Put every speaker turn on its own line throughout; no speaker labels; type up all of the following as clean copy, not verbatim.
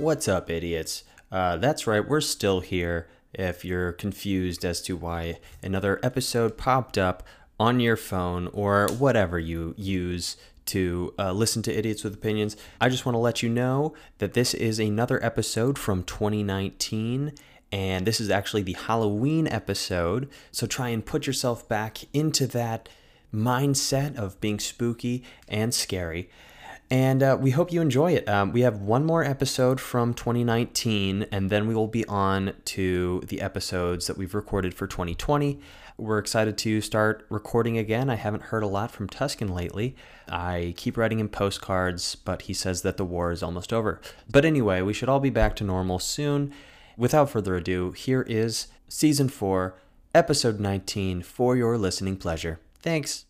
What's up, idiots? That's right, we're still here. If you're confused as to why another episode popped up on your phone or whatever you use to listen to Idiots with Opinions, I just want to let you know that this is another episode from 2019, and this is actually the Halloween episode, so try and put yourself back into that mindset of being spooky and scary. And we hope you enjoy it. We have one more episode from 2019, and then we will be on to the episodes that we've recorded for 2020. We're excited to start recording again. I haven't heard a lot from Tuscan lately. I keep writing him postcards, but he says that the war is almost over. But anyway, we should all be back to normal soon. Without further ado, here is Season 4, Episode 19, for your listening pleasure. Thanks.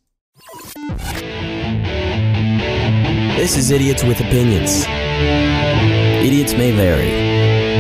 This is Idiots with Opinions. Idiots may vary.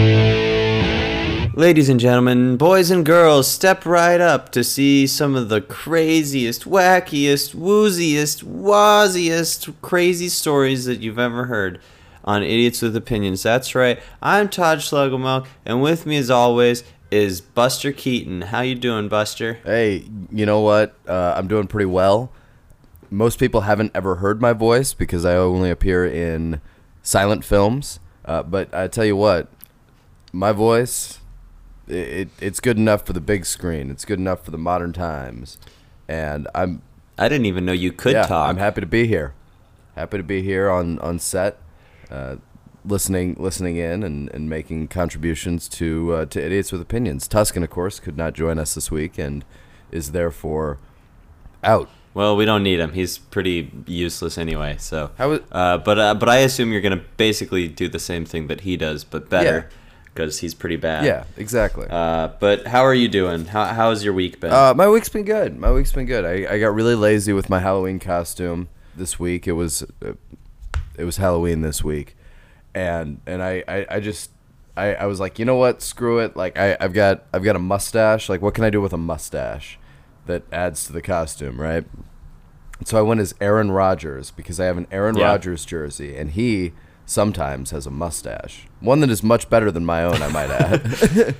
Ladies and gentlemen, boys and girls, step right up to see some of the craziest, wackiest, wooziest, waziest, crazy stories that you've ever heard on Idiots with Opinions. That's right, I'm Todd Schlegelmilk, and with me as always is Buster Keaton. How you doing, Buster?
Hey, you know what? I'm doing pretty well. Most people haven't ever heard my voice because I only appear in silent films. But I tell you what, my voice, it's good enough for the big screen. It's good enough for the modern times. And
I didn't even know you could talk.
I'm happy to be here. Happy to be here on set, listening in and making contributions to Idiots with Opinions. Tuscan, of course, could not join us this week and is therefore out.
Well, we don't need him. He's pretty useless anyway. So, but I assume you're gonna basically do the same thing that he does, but better, because he's pretty bad.
Yeah, exactly.
But how are you doing? How's your week been?
My week's been good. I got really lazy with my Halloween costume this week. It was Halloween this week, and I was like, you know what? Screw it. Like I've got a mustache. Like, what can I do with a mustache that adds to the costume, right? So I went as Aaron Rodgers because I have an Aaron Rodgers jersey, and he sometimes has a mustache. One that is much better than my own, I might add.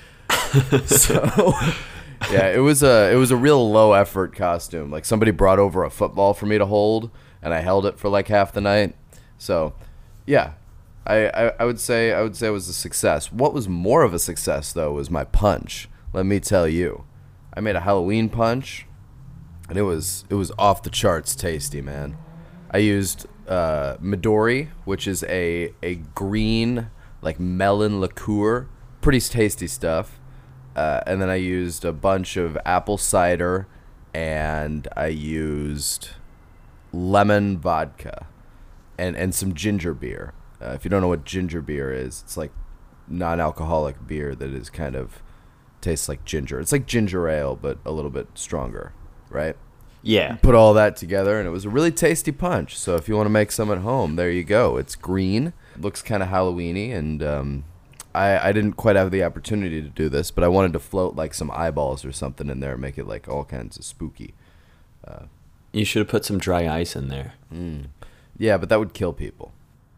So, yeah, it was a real low effort costume. Like, somebody brought over a football for me to hold, and I held it for like half the night. So, yeah, I would say it was a success. What was more of a success though was my punch. Let me tell you. I made a Halloween punch, and it was off the charts tasty, man. I used Midori, which is a green, like, melon liqueur. Pretty tasty stuff. And then I used a bunch of apple cider, and I used lemon vodka and some ginger beer. If you don't know what ginger beer is, it's like non-alcoholic beer that is kind of tastes like ginger. It's like ginger ale, but a little bit stronger, right?
Yeah.
Put all that together, and it was a really tasty punch. So if you want to make some at home, there you go. It's green, looks kind of Halloween-y, and I didn't quite have the opportunity to do this, but I wanted to float like some eyeballs or something in there and make it like all kinds of spooky.
You should have put some dry ice in there.
Yeah, but that would kill people.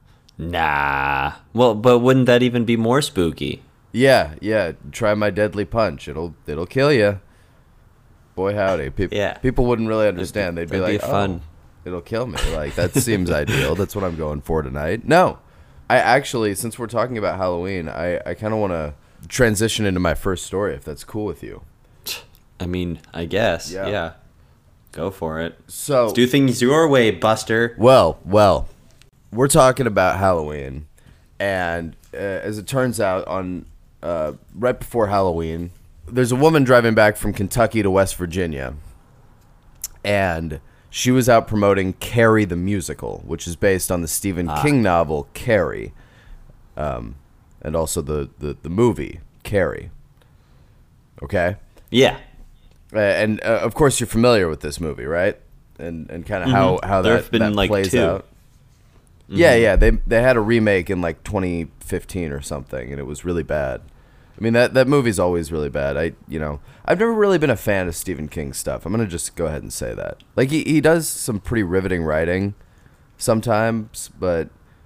Nah. Well, but wouldn't that even be more spooky?
Yeah. Try my deadly punch. It'll kill you. Boy, howdy. People wouldn't really understand. They'd be like,
fun.
Oh, it'll kill me. Like, that seems ideal. That's what I'm going for tonight. No. I actually, since we're talking about Halloween, I kind of want to transition into my first story, if that's cool with you.
I mean, I guess.
Yeah.
Go for it.
So,
let's do things your way, Buster.
Well, we're talking about Halloween. And as it turns out, on right before Halloween, there's a woman driving back from Kentucky to West Virginia, and she was out promoting Carrie the Musical, which is based on the Stephen King novel Carrie, and also the movie Carrie. Okay?
Yeah.
And of course you're familiar with this movie, right? And kind of how that plays out. Mm-hmm. Yeah, they had a remake in like 2015 or something, and it was really bad. I mean, that movie's always really bad. I've never really been a fan of Stephen King stuff. I'm gonna just go ahead and say that. Like, he does some pretty riveting writing sometimes, but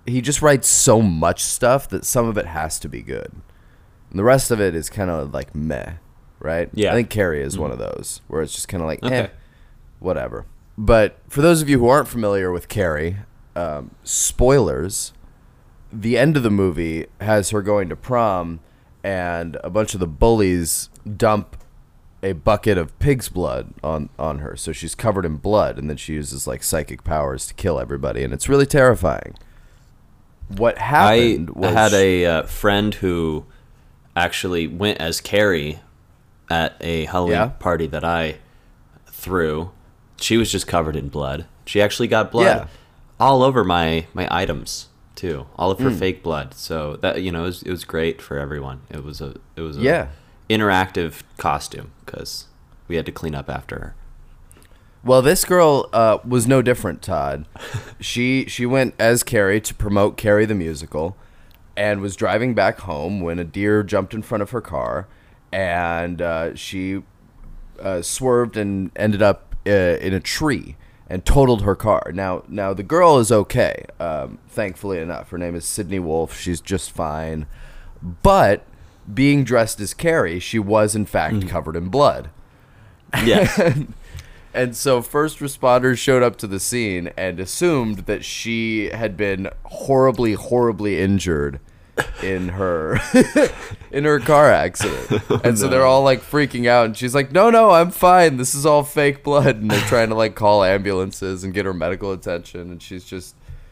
he just writes so much stuff that some of it has to be good. And the rest of it is kind of like meh, right?
Yeah.
I think Carrie is one of those where it's just kind of like,
Okay.
whatever. But for those of you who aren't familiar with Carrie, spoilers, the end of the movie has her going to prom and a bunch of the bullies dump a bucket of pig's blood on her. So she's covered in blood, and then she uses like psychic powers to kill everybody, and it's really terrifying. What happened
I
was
had a friend who actually went as Carrie at a Halloween
Yeah?
party that I threw. She was just covered in blood. She actually got blood
Yeah.
all over my items too, all of her fake blood. So that it was great for everyone. It was a
Yeah.
interactive costume because we had to clean up after her.
Well, this girl was no different, Todd. She went as Carrie to promote Carrie the musical and was driving back home when a deer jumped in front of her car, and she swerved and ended up in a tree and totaled her car. Now the girl is okay, thankfully enough. Her name is Sydney Wolf. She's just fine. But being dressed as Carrie, she was in fact covered in blood.
Yeah.
And so first responders showed up to the scene and assumed that she had been horribly, horribly injured in her in her car accident. And so they're all like freaking out, and she's like, no, I'm fine. This is all fake blood. And they're trying to like call ambulances and get her medical attention, and she's just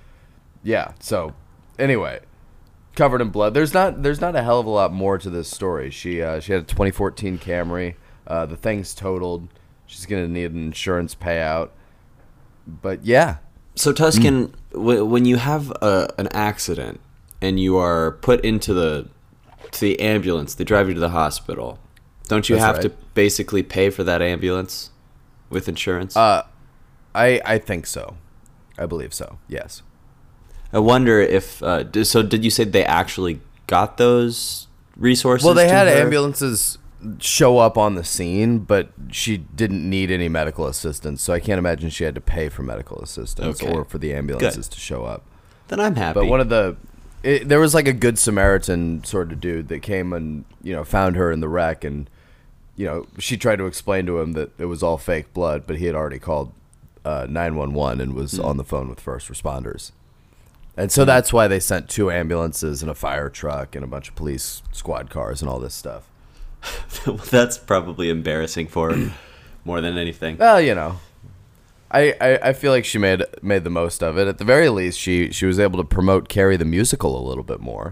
so anyway, covered in blood. There's not a hell of a lot more to this story. She had a 2014 Camry. The thing's totaled. She's gonna need an insurance payout. But yeah.
So Tuscan, when you have an accident and you are put into the ambulance, they drive you to the hospital. Don't you
That's
have
right.
to basically pay for that ambulance with insurance?
I think so. I believe so. Yes.
I wonder if so. Did you say they actually got those resources?
Well, they
to
had
her?
ambulances show up on the scene, but she didn't need any medical assistance, so I can't imagine she had to pay for medical assistance
Okay.
or for the ambulances
Good.
to show up.
Then I'm happy.
But one of there was like a good Samaritan sort of dude that came and found her in the wreck, and she tried to explain to him that it was all fake blood, but he had already called 911 and was on the phone with first responders. And so that's why they sent 2 ambulances and a fire truck and a bunch of police squad cars and all this stuff.
That's probably embarrassing for her more than anything.
Well, I feel like she made the most of it. At the very least, she was able to promote Carrie the musical a little bit more.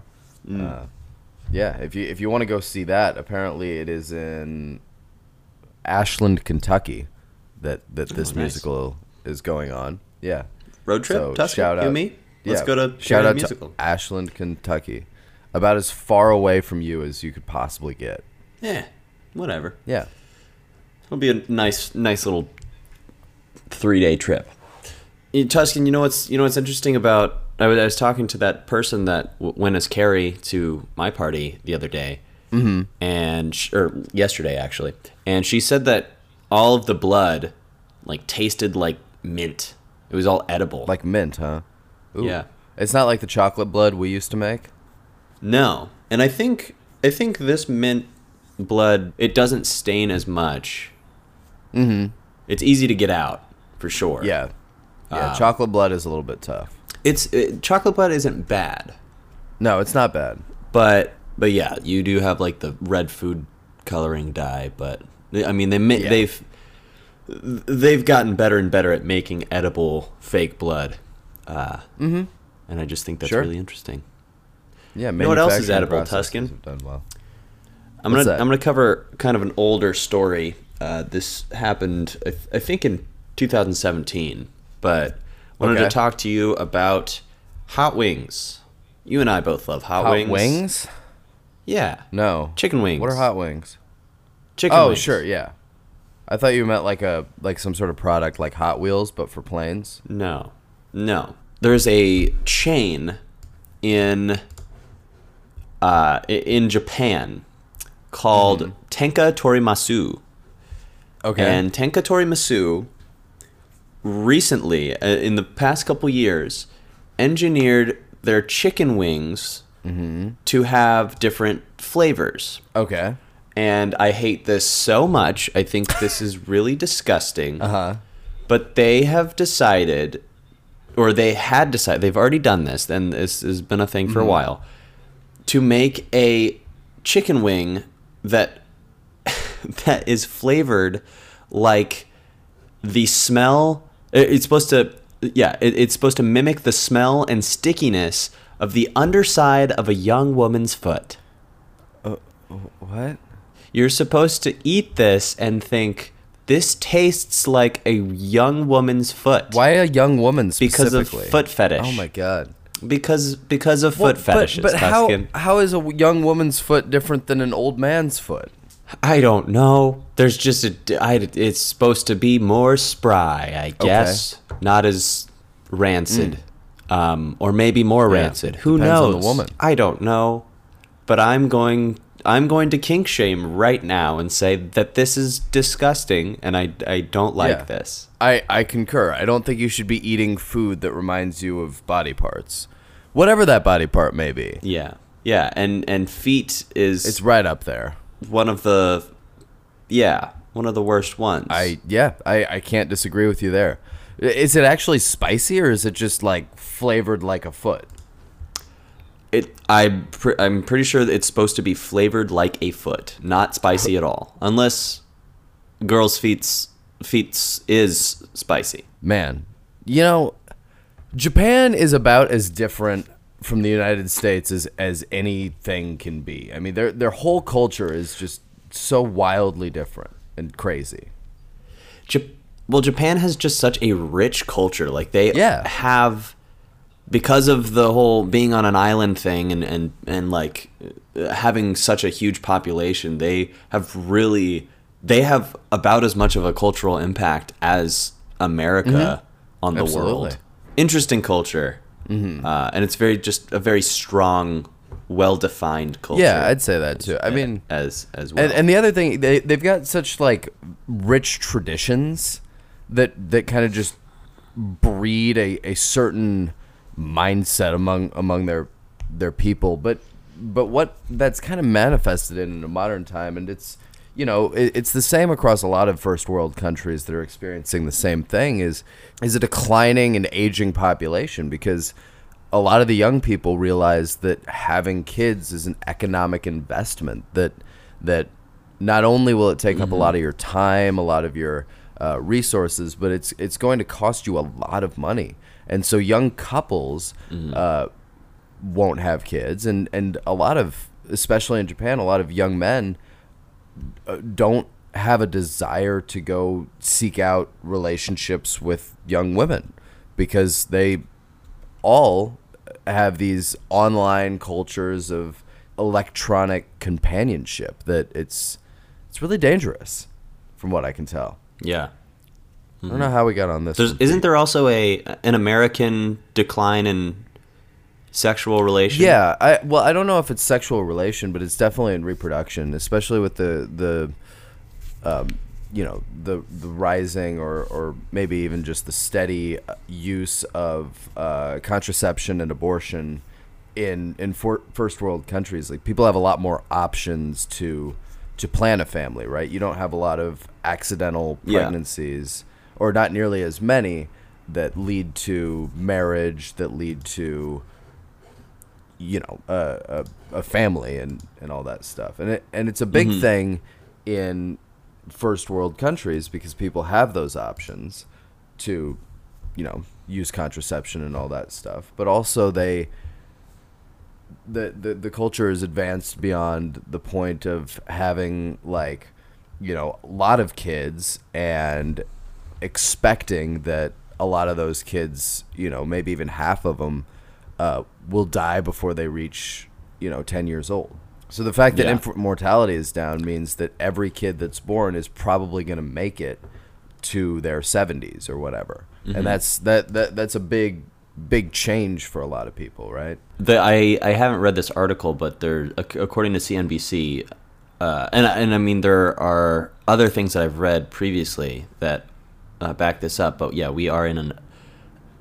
Yeah, if you want to go see that, apparently it is in Ashland, Kentucky, that this
nice.
musical is going on. Yeah.
Road trip,
So,
Tuscan,
shout
you
out.
and me. Let's go to
shout
Carrie
out
musical.
to Ashland, Kentucky, about as far away from you as you could possibly get.
Yeah, whatever.
Yeah.
It'll be a nice little 3-day trip. Tuscan, you know what's interesting about? I was talking to that person that went as Carrie to my party the other day, and or yesterday actually, and she said that all of the blood like tasted like mint. It was all edible.
Like mint, huh? Ooh.
Yeah.
It's not like the chocolate blood we used to make.
No, and I think this mint blood, it doesn't stain as much. Mm-hmm. It's easy to get out for sure.
Yeah. Yeah, chocolate blood is a little bit tough.
Chocolate blood isn't bad,
No, it's not bad.
but yeah, you do have like the red food coloring dye. But I mean, they've gotten better and better at making edible fake blood. And I just think that's
Sure.
really interesting.
Yeah,
know what else is
manufacturing
edible,
processes
Tuscan?
have done well.
I'm
What's
gonna
that?
I'm gonna cover kind of an older story. This happened, I think, in 2017. But wanted to
Okay.
talk to you about hot wings. You and I both love hot wings.
Hot wings?
Yeah.
No.
Chicken wings.
What are hot wings?
Chicken
Oh,
wings.
sure, yeah. I thought you meant like some sort of product like Hot Wheels, but for planes.
No. There's a chain in Japan called Tenka Torimasu.
Okay.
And Tenka Torimasu recently, in the past couple years, engineered their chicken wings to have different flavors.
Okay.
And I hate this so much. I think this is really disgusting.
Uh-huh.
But they have decided, or they had decided, they've already done this, and this has been a thing for a while, to make a chicken wing that that is flavored like the smell. It's supposed to, it's supposed to mimic the smell and stickiness of the underside of a young woman's foot.
What?
You're supposed to eat this and think, this tastes like a young woman's foot.
Why a young woman
Because
specifically?
of foot fetish.
Oh my god.
Because of foot fetishes.
But
Tuscan.
how is a young woman's foot different than an old man's foot?
I don't know. There's just it's supposed to be more spry, I guess. Not as rancid. Or maybe more rancid. Who
depends on
knows?
the woman.
I don't know. But I'm going to kink shame right now and say that this is disgusting and I don't like this.
I concur. I don't think you should be eating food that reminds you of body parts. Whatever that body part may be.
Yeah. Yeah, and feet is
It's right up there.
one of the worst ones.
I can't disagree with you there. Is it actually spicy or is it just like flavored like a foot?
I'm pretty sure that it's supposed to be flavored like a foot, not spicy at all, unless girls' feet is spicy.
Man, Japan is about as different from the United States as anything can be. I mean, their whole culture is just so wildly different and crazy.
Japan has just such a rich culture. Like they
Yeah.
have, because of the whole being on an island thing and like having such a huge population, they have about as much of a cultural impact as America on the
Absolutely.
world. Interesting culture. And it's a very strong, well-defined culture.
Yeah, I'd say that too. I mean,
as well.
and the other thing, they've got such like rich traditions that kind of just breed a certain mindset among their people. But what that's kind of manifested in a modern time, and it's it's the same across a lot of first world countries that are experiencing the same thing, is a declining and aging population, because a lot of the young people realize that having kids is an economic investment that not only will it take up a lot of your time, a lot of your resources, but it's going to cost you a lot of money. And so young couples won't have kids, and a lot of, especially in Japan, a lot of young men don't have a desire to go seek out relationships with young women, because they all have these online cultures of electronic companionship that it's really dangerous, from what I can tell.
Yeah.
I don't know how we got on this.
Isn't there also an American decline in sexual relation?
Yeah, I don't know if it's sexual relation, but it's definitely in reproduction, especially with the rising or maybe even just the steady use of contraception and abortion in first world countries. Like, people have a lot more options to plan a family, right? You don't have a lot of accidental pregnancies, or not nearly as many, that lead to marriage, that lead to a family and all that stuff. And it's a big thing in first world countries, because people have those options to use contraception and all that stuff, but also the culture is advanced beyond the point of having a lot of kids and expecting that a lot of those kids, maybe even half of them will die before they reach 10 years old. So the fact that infant mortality is down means that every kid that's born is probably going to make it to their 70s or whatever. And that's a big change for a lot of people, right?
I haven't read this article, but according to CNBC, and I mean, there are other things that I've read previously that back this up. But yeah, we are in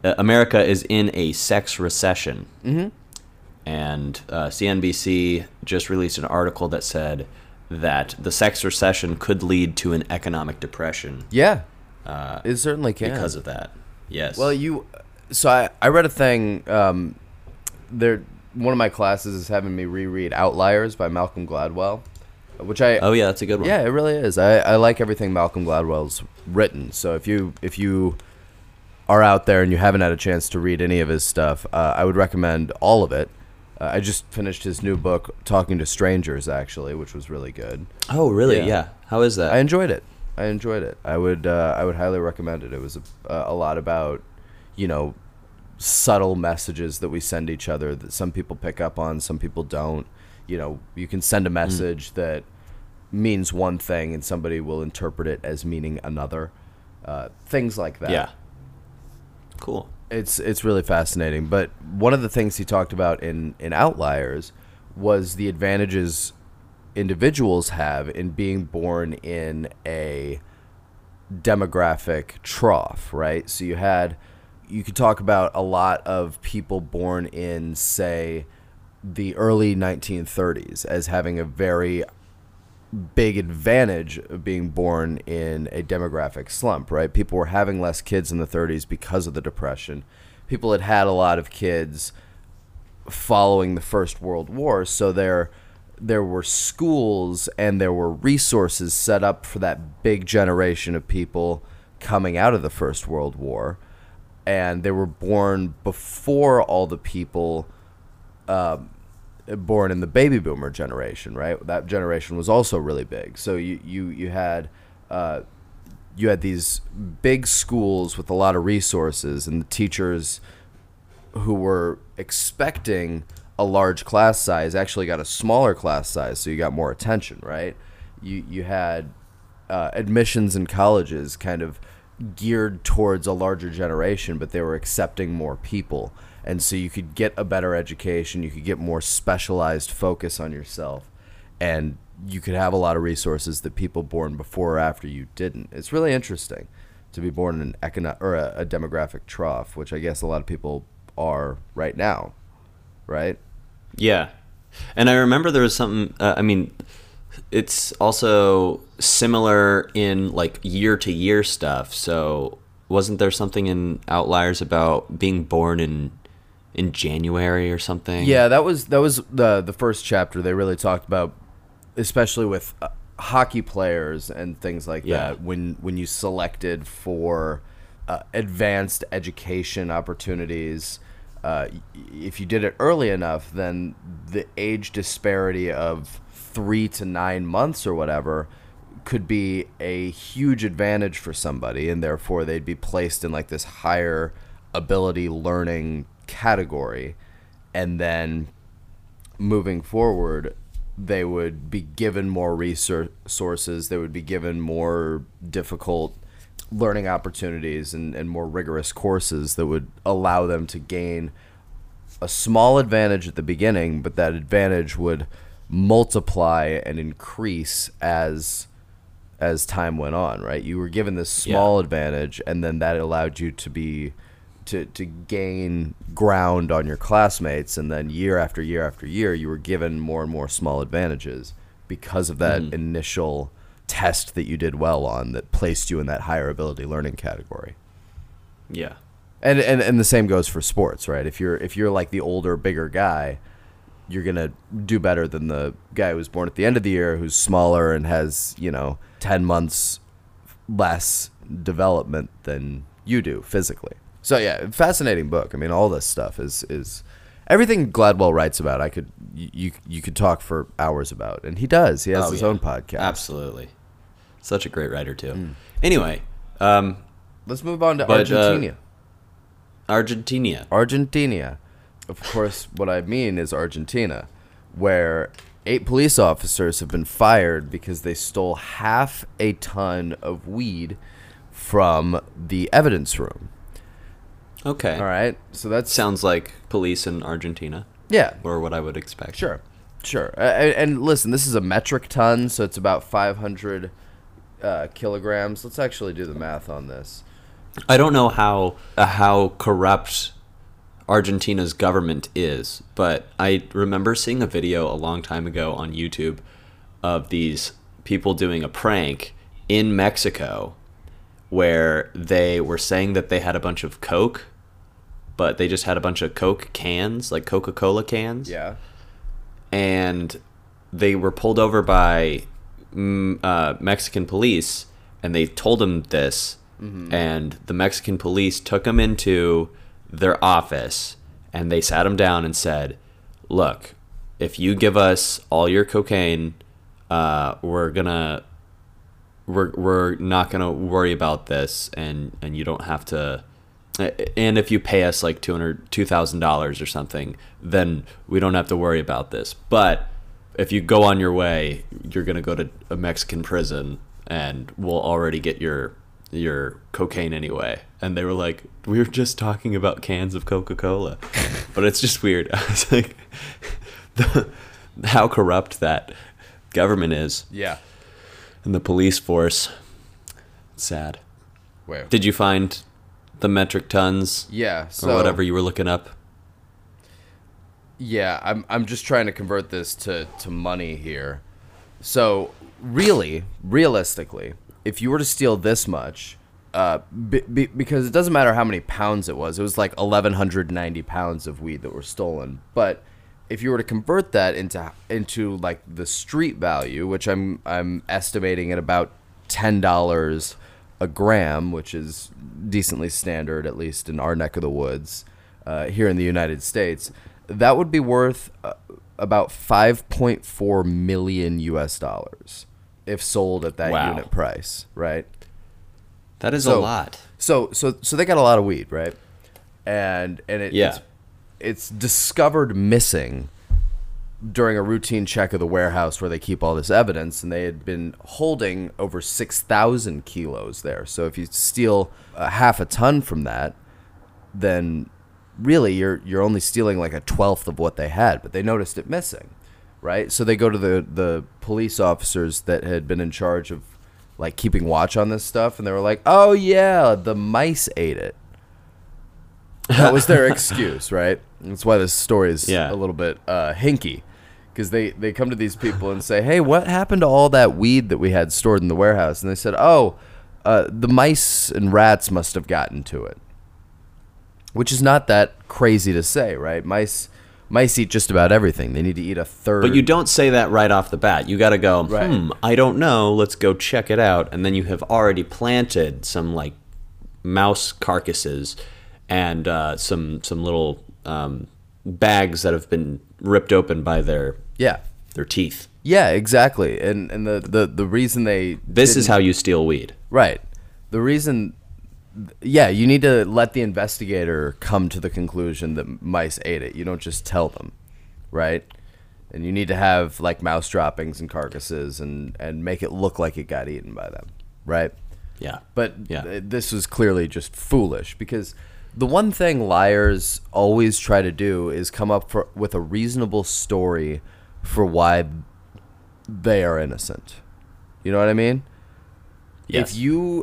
America is in a sex recession. Mm-hmm. And CNBC just released an article that said that the sex recession could lead to an economic depression.
Yeah, it certainly can.
Because of that. Yes.
Well, so I read a thing. One of my classes is having me reread Outliers by Malcolm Gladwell, which
Oh yeah, that's a good one.
Yeah, it really is. I like everything Malcolm Gladwell's written. So if you are out there and you haven't had a chance to read any of his stuff, I would recommend all of it. I just finished his new book, Talking to Strangers, actually, which was really good.
Oh, really? Yeah. How is that?
I enjoyed it. I would highly recommend it. It was a lot about, subtle messages that we send each other that some people pick up on, some people don't. You can send a message that means one thing and somebody will interpret it as meaning another. Things like that.
Yeah. Cool.
It's really fascinating. But one of the things he talked about in Outliers was the advantages individuals have in being born in a demographic trough, right? So you could talk about a lot of people born in, say, the early 1930s as having a very big advantage of being born in a demographic slump, right? People were having less kids in the 30s because of the Depression. People had a lot of kids following the First World War, so there were schools and there were resources set up for that big generation of people coming out of the First World War, and they were born before all the people born in the baby boomer generation, right? That generation was also really big. So you had these big schools with a lot of resources, and the teachers who were expecting a large class size actually got a smaller class size, so you got more attention, right? You had admissions in colleges kind of geared towards a larger generation, but they were accepting more people. And so you could get a better education, you could get more specialized focus on yourself, and you could have a lot of resources that people born before or after you didn't. It's really interesting to be born in a demographic trough, which I guess a lot of people are right now, right?
Yeah. And I remember there was something, it's also similar in like year-to-year stuff. So wasn't there something in Outliers about being born in January or something?
Yeah, that was the first chapter. They really talked about, especially with hockey players and things like that, when you selected for advanced education opportunities, if you did it early enough, then the age disparity of 3 to 9 months or whatever could be a huge advantage for somebody, and therefore they'd be placed in like this higher ability learning category, and then moving forward they would be given more resources, they would be given more difficult learning opportunities and more rigorous courses that would allow them to gain a small advantage at the beginning, but that advantage would multiply and increase as time went on, right? You were given this small advantage, and then that allowed you to gain ground on your classmates, and then year after year after year you were given more and more small advantages because of that initial test that you did well on that placed you in that higher ability learning category.
Yeah.
And the same goes for sports, right? If you're like the older, bigger guy, you're going to do better than the guy who was born at the end of the year who's smaller and has, 10 months less development than you do physically. So yeah, fascinating book. I mean, all this stuff is everything Gladwell writes about. You could talk for hours about, and he does. He has his own podcast.
Absolutely, such a great writer too. Anyway,
let's move on to Argentina. Argentina. Of course, what I mean is Argentina, where 8 police officers have been fired because they stole half a ton of weed from the evidence room.
Okay.
All right. So that
sounds like police in Argentina.
Yeah.
Or what I would expect.
Sure. And listen, this is a metric ton, so it's about 500 kilograms. Let's actually do the math on this.
I don't know how corrupt Argentina's government is, but I remember seeing a video a long time ago on YouTube of these people doing a prank in Mexico where they were saying that they had a bunch of Coke, but they just had a bunch of Coke cans, like Coca-Cola cans.
Yeah.
And they were pulled over by Mexican police, and they told them this, and the Mexican police took them into their office, and they sat them down and said, look, if you give us all your cocaine, we're not gonna worry about this, and you don't have to, and if you pay us like $2,000 or something, then we don't have to worry about this. But if you go on your way, you're gonna go to a Mexican prison, and we'll already get your cocaine anyway. And they were like, we were just talking about cans of Coca-Cola. But it's just weird. I was like, how corrupt that government is.
Yeah.
And the police force. It's sad.
Where?
Did you find the metric tons?
Yeah.
Or whatever you were looking up?
Yeah, I'm just trying to convert this to money here. So realistically, if you were to steal this much, because it doesn't matter how many pounds it was like 1,190 pounds of weed that were stolen. But if you were to convert that into like the street value, which I'm estimating at about $10 a gram, which is decently standard, at least in our neck of the woods, here in the United States, that would be worth about 5.4 million US dollars if sold at that unit price, right?
That is a lot.
So they got a lot of weed, right? And it's discovered missing during a routine check of the warehouse where they keep all this evidence, and they had been holding over 6,000 kilos there. So if you steal half a ton from that, then really you're only stealing like a 1/12 of what they had, but they noticed it missing, right? So they go to the police officers that had been in charge of like keeping watch on this stuff, and they were like, oh yeah, the mice ate it. That was their excuse, right? That's why this story is a little bit hinky, because they come to these people and say, hey, what happened to all that weed that we had stored in the warehouse? And they said, the mice and rats must have gotten to it. Which is not that crazy to say, right? Mice eat just about everything. They need to eat a third.
But you don't say that right off the bat. You got to go, I don't know. Let's go check it out. And then you have already planted some like mouse carcasses and some little bags that have been ripped open by their teeth.
Yeah, exactly. And the reason
this is how you steal weed.
Right. The reason. Yeah, you need to let the investigator come to the conclusion that mice ate it. You don't just tell them, right? And you need to have like mouse droppings and carcasses and make it look like it got eaten by them, right?
Yeah.
But this was clearly just foolish, because the one thing liars always try to do is come up with a reasonable story for why they are innocent. You know what I mean?
Yes.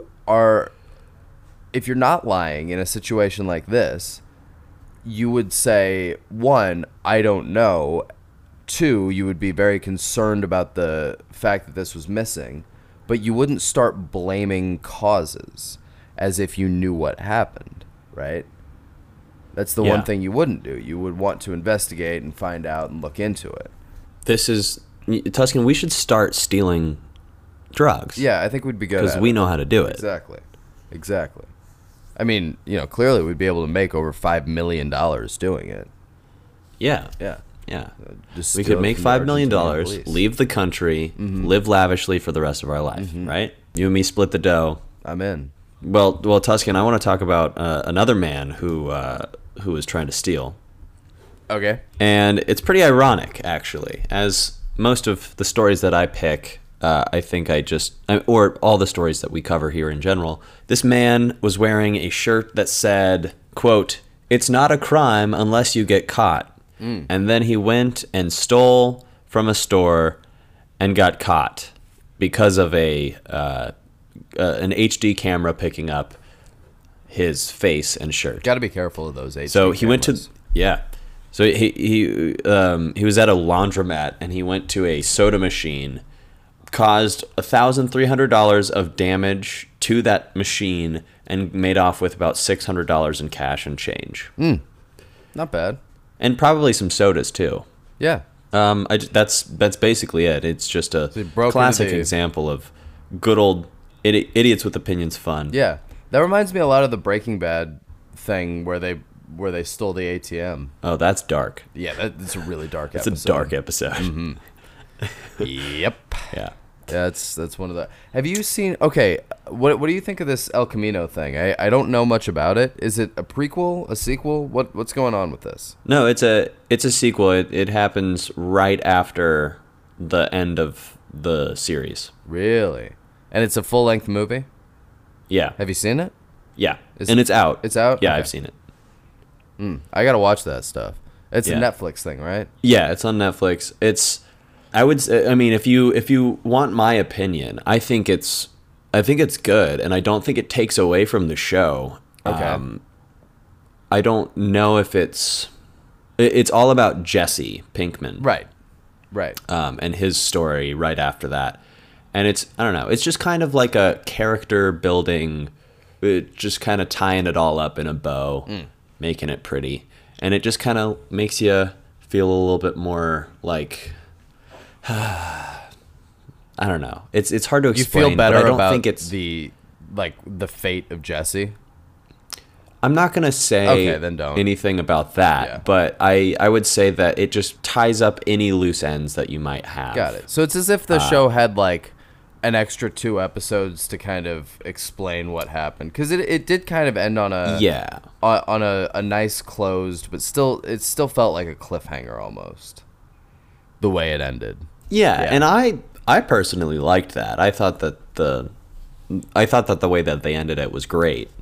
If you're not lying in a situation like this, you would say, 1, I don't know. 2, you would be very concerned about the fact that this was missing, but you wouldn't start blaming causes as if you knew what happened, right? That's the one thing you wouldn't do. You would want to investigate and find out and look into it.
Tuscan, we should start stealing drugs.
Yeah, I think we'd be good at it.
Because we know how to do it.
Exactly. I mean, clearly we'd be able to make over $5 million doing it.
Yeah.
Just
we could make $5 million, leave the country, live lavishly for the rest of our life, right? You and me split the dough.
I'm in.
Well, Tuscan, I want to talk about another man who was trying to steal.
Okay.
And it's pretty ironic, actually, as most of the stories that I pick. I think or all the stories that we cover here in general, this man was wearing a shirt that said, quote, "It's not a crime unless you get caught." And then he went and stole from a store and got caught because of an HD camera picking up his face and shirt.
Got to be careful of those HD
So he went to
cameras.
So he was at a laundromat and he went to a soda machine, caused $1,300 of damage to that machine, and made off with about $600 in cash and change,
Not bad.
and probably some sodas too.
Yeah.
That's basically it. It's just a
So he broke
classic
into the-
example of good old idiots with opinions fun.
Yeah. That reminds me a lot of the Breaking Bad thing where they stole the ATM.
Oh, that's dark.
Yeah, that's a really dark
It's
episode.
a dark episode.
Yep.
Yeah.
Yeah, that's one of the. Have you seen? Okay, what do you think of this El Camino thing? I don't know much about it. Is it a prequel, a sequel? What's going on with this?
No, it's a sequel. It happens right after the end of the series.
Really? And it's a full length movie.
Yeah.
Have you seen it?
Yeah.
Is
And
it-
it's out.
it's out?
Yeah,
Okay.
I've seen it.
I gotta watch that stuff. It's a
Yeah.
Netflix thing, right?
Yeah, it's on Netflix. I would say, I mean, if you want my opinion, I think it's good, and I don't think it takes away from the show.
Okay.
I don't know if it's all about Jesse Pinkman.
Right.
And his story right after that. And I don't know, it's just kind of like a character building, just kind of tying it all up in a bow, making it pretty. And it just kind of makes you feel a little bit more like, I don't know. It's hard to
You
explain.
feel better
but I don't
about
think it's
the fate of Jesse.
I'm not going to say
Okay, then don't.
anything about that,
Yeah.
but I would say that it just ties up any loose ends that you might have.
Got it. So it's as if the show had like an extra 2 episodes to kind of explain what happened, because it did kind of end on a
Yeah.
on a nice closed, but it still felt like a cliffhanger almost. The way it ended.
Yeah,
Yeah.
and I personally liked that. I thought that the way that they ended it was great.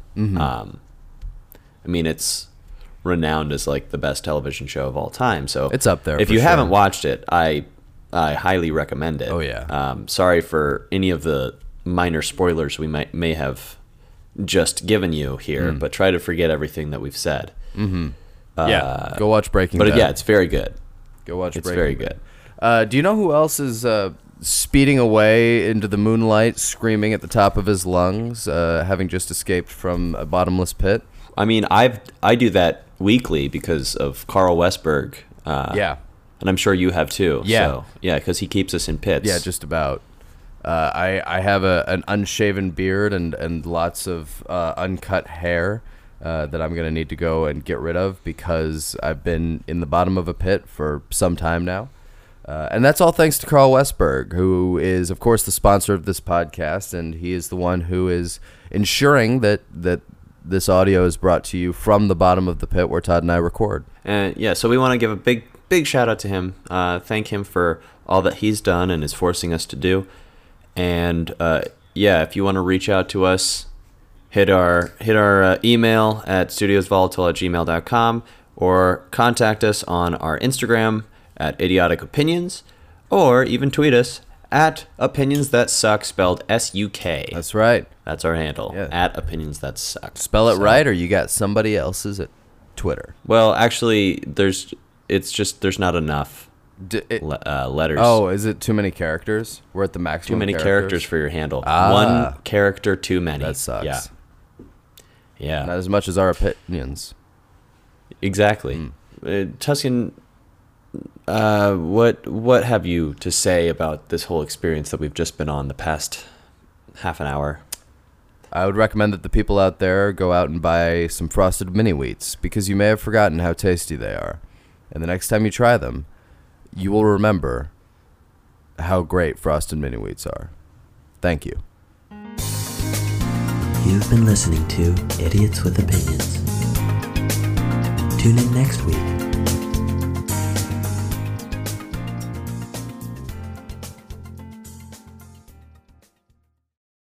I mean, it's renowned as like the best television show of all time. So
It's up there
If
for
you
sure.
haven't watched it, I highly recommend it.
Oh, yeah.
Sorry for any of the minor spoilers we may have just given you here, but try to forget everything that we've said.
Yeah. Go watch Breaking
But
Bad.
yeah, it's very good.
Go watch
It's
Breaking
very
Bad.
good.
Do you know who else is speeding away into the moonlight, screaming at the top of his lungs, having just escaped from a bottomless pit?
I mean, I do that weekly because of Carl Westberg.
Yeah.
And I'm sure you have too.
Yeah.
So, yeah, because he keeps us in pits.
Yeah, just about. I have an unshaven beard and lots of uncut hair that I'm going to need to go and get rid of because I've been in the bottom of a pit for some time now. And that's all thanks to Carl Westberg, who is, of course, the sponsor of this podcast, and he is the one who is ensuring that this audio is brought to you from the bottom of the pit where Todd and I record.
And yeah, so we want to give a big shout out to him. Thank him for all that he's done and is forcing us to do. And yeah, if you want to reach out to us, hit our email at studiosvolatile@gmail.com or contact us on our Instagram at Idiotic Opinions, or even tweet us at Opinions That Suck, spelled SUK.
That's right.
That's our handle,
Yeah.
at Opinions That Suck.
Spell it
So-
right, or you got somebody else's at Twitter.
Well, actually, there's not enough letters.
Oh, is it too many characters? We're at the maximum.
Too many characters for your handle.
Ah.
One character too many.
That sucks.
Yeah. Yeah.
Not as much as our opinions.
Exactly. Tuscan, what have you to say about this whole experience that we've just been on the past half an hour?
I would recommend that the people out there go out and buy some frosted mini wheats because you may have forgotten how tasty they are. And the next time you try them, you will remember how great frosted mini wheats are. Thank you.
You've been listening to Idiots with Opinions. Tune in next week